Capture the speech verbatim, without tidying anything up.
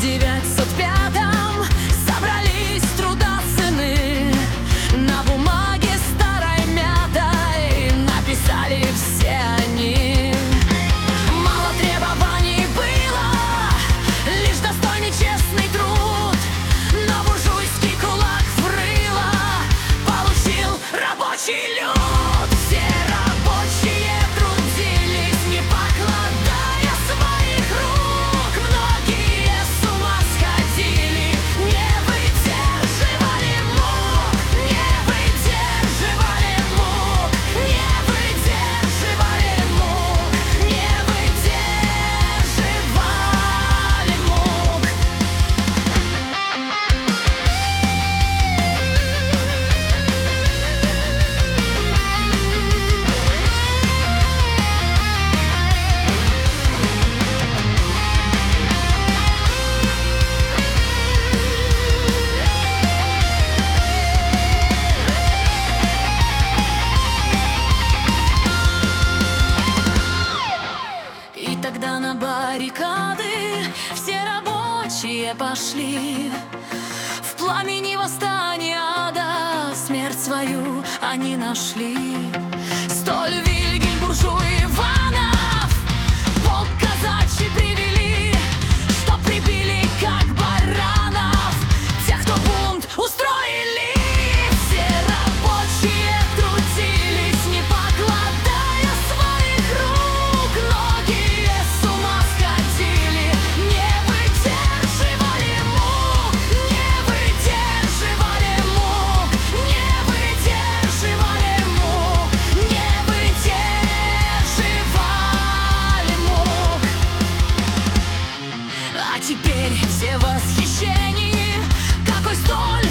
девятьсот пятом собрались труда сыны, на бумаге старой мятой написали все они. Мало требований было, лишь достойный честный труд, но буржуйский кулак в рыло получил рабочий люд. Все рабочие трудились, не покладая своих рук. Многие с ума сходили, не выдерживали мук, не выдерживали мук, не выдерживали мук, не выдерживали мук. И тогда на баррикады все рабочие пошли. В пламени восстания ада смерть свою они нашли. Столь Вильгельм буржуй Иванов полк казачий привели, что прибили как баранов тех, кто бунт устроили. Все рабочие трудились, не покладая своих рук. Многие с ума сходили, не выдерживали мук, не выдерживали мук, не выдерживали мук, не выдерживали мук. А теперь все в восхищении, какой столь